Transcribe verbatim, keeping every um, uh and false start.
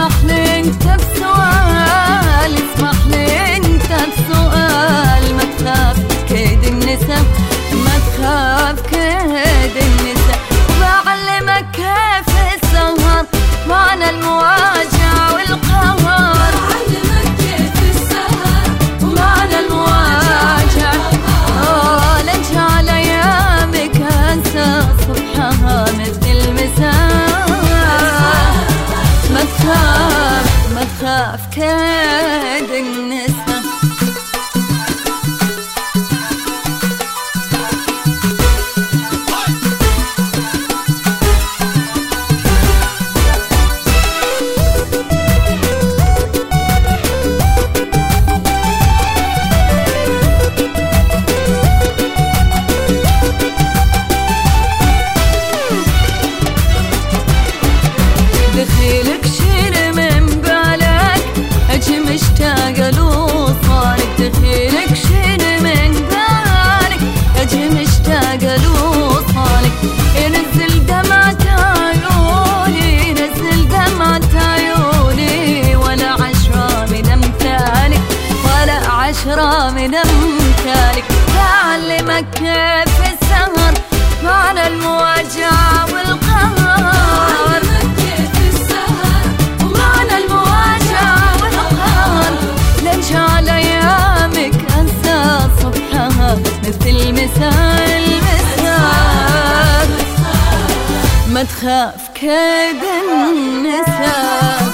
اسمح لي انت بسؤال، اسمح لي انت بسؤال. ما تخاف كيد النساء، ما تخاف كيد النساء. وبعلمك كيف السهر معنى المواجهة والقهر. بعلمك كيف السهر ومعنى المواجهة. اه لنجعل ايامك انسى صبحها مثل المساء. ما تخاف ما تخاف كيد النساء. دخيلك شيل من بالك اجي مشتاقة لوصالك. دخيلك شيل من بالك اجي مشتاقة لوصالك. ينزل دمعة عيوني، ينزل دمعة عيوني. ولا عشرة من امثالك، ولا عشرة من امثالك. بعلمك كيف السهر معنى المواجهة والقهر. لنجعل ايامك انسى صبحها مثل المساء المساء. ما تخاف كيد النساء.